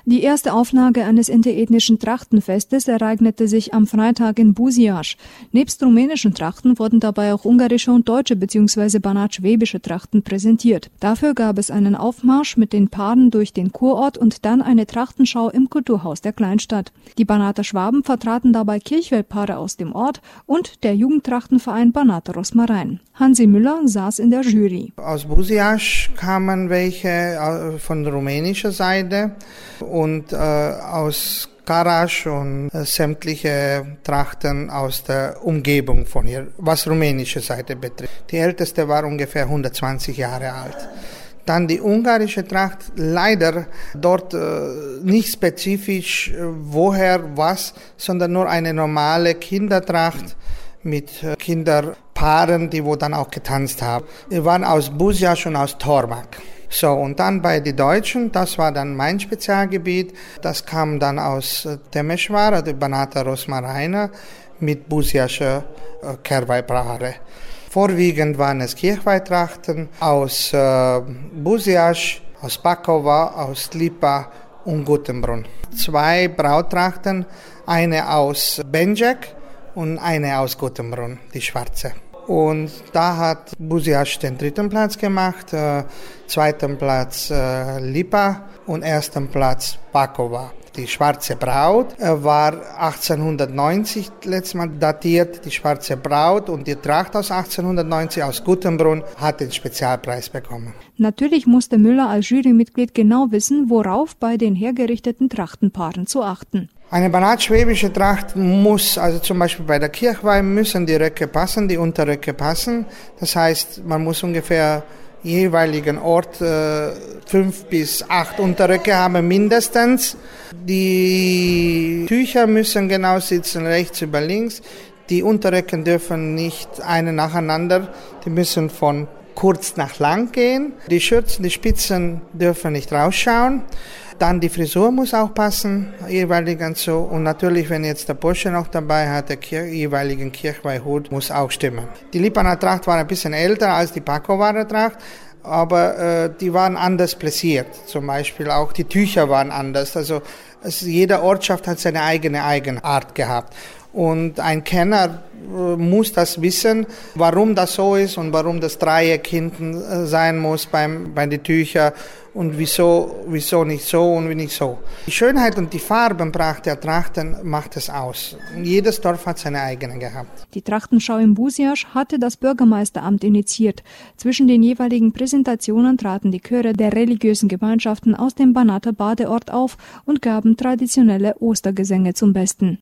Die erste Auflage eines interethnischen Trachtenfestes ereignete sich am Freitag in Buziaș. Nebst rumänischen Trachten wurden dabei auch ungarische und deutsche bzw. banat-schwäbische Trachten präsentiert. Dafür gab es einen Aufmarsch mit den Paaren durch den Kurort und dann eine Trachtenschau im Kulturhaus der Kleinstadt. Die Banater Schwaben vertraten dabei Kirchweihpaare aus dem Ort und der Jugendtrachtenverein Banater Rosmarin. Hansi Müller saß in der Jury. Aus Buziaș kamen welche von rumänischer Seite und aus Karasch und sämtliche Trachten aus der Umgebung von hier, was rumänische Seite betrifft. Die älteste war ungefähr 120 Jahre alt. Dann die ungarische Tracht, leider dort nicht spezifisch woher was, sondern nur eine normale Kindertracht mit Kinderpaaren, die wo dann auch getanzt haben. Wir waren aus Buziaș und aus Tormac. So, und dann bei den Deutschen, das war dann mein Spezialgebiet, das kam dann aus Temeșvara, die Banater Rosmarin mit Buziașer Kervai-Paare. Vorwiegend waren es Kirchweihtrachten aus Buziaș, aus Pakova, aus Lipa und Gutenbrunn. 2 Brauttrachten, eine aus Benjek und eine aus Gutenbrunn, die schwarze. Und da hat Buziaș den 3. Platz gemacht, 2. Platz Lipa und 1. Platz Pakova. Die schwarze Braut war 1890 letztes Mal datiert. Die schwarze Braut und die Tracht aus 1890 aus Gutenbrunn hat den Spezialpreis bekommen. Natürlich musste Müller als Jurymitglied genau wissen, worauf bei den hergerichteten Trachtenpaaren zu achten. Eine banat-schwäbische Tracht muss, also zum Beispiel bei der Kirchweih müssen die Röcke passen, die Unterröcke passen. Das heißt, man muss ungefähr jeweiligen Ort 5 bis 8 Unterröcke haben mindestens. Die Tücher müssen genau sitzen, rechts über links. Die Unterröcke dürfen nicht eine nacheinander, die müssen von kurz nach lang gehen. Die Schürzen, die Spitzen dürfen nicht rausschauen. Dann die Frisur muss auch passen, jeweilig so. Und natürlich, wenn jetzt der Bursche noch dabei hat, der jeweiligen Kirchweihhut muss auch stimmen. Die Lipaner Tracht war ein bisschen älter als die Pakovarer Tracht, aber die waren anders pläsiert. Zum Beispiel auch die Tücher waren anders. Also jede Ortschaft hat seine eigene Eigenart gehabt. Und ein Kenner muss das wissen, warum das so ist und warum das Dreieck hinten sein muss bei den Tüchern und wieso nicht so und wie nicht so. Die Schönheit und die Farbenpracht der Trachten macht es aus. Jedes Dorf hat seine eigene gehabt. Die Trachtenschau in Buziaș hatte das Bürgermeisteramt initiiert. Zwischen den jeweiligen Präsentationen traten die Chöre der religiösen Gemeinschaften aus dem Banater Badeort auf und gaben traditionelle Ostergesänge zum Besten.